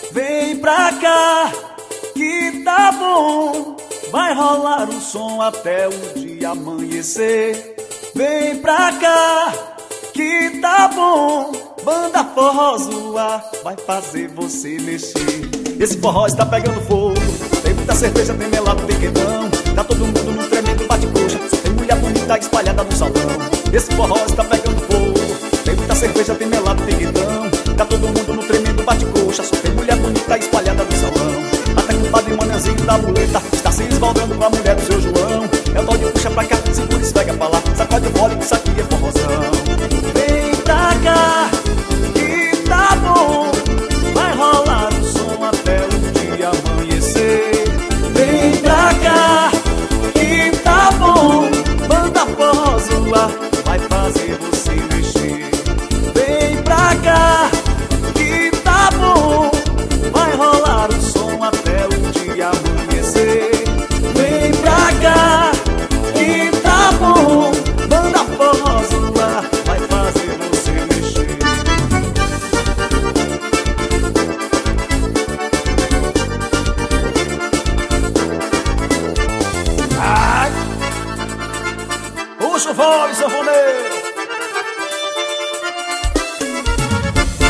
Vem pra cá, que tá bom. Vai rolar o som até o dia amanhecer. Vem pra cá, que tá bom. Banda forró zoar vai fazer você mexer. Esse forró está pegando fogo. Tem muita cerveja, tem melado, tem quentão. Tá todo mundo num tremendo bate-coxa. Só tem mulher bonita espalhada no salão. Esse forró está pegando fogo. Tem muita cerveja, tem melado, tem quentão. Tá todo mundo no tremendo bate-coxa. Só tem mulher bonita espalhada no salão. Até que o padre Manhãzinho da muleta está se esbaldando com a mulher do seu João. É o tal de puxa pra cá, segura e esfrega pra lá. Sacode o bole que isso aqui é forrozão. Vem pra cá, que tá bom. Vai rolar o som até o dia amanhecer. Vem pra cá, que tá bom. Banda forró zoar vai fazer você mexer. Vem pra cá, que tá bom. Vai rolar o som até o dia amanhecer. Vem pra cá, que tá bom. Banda forró zoar vai fazer você mexer. Ai! Puxa o voz, sanfoneiro!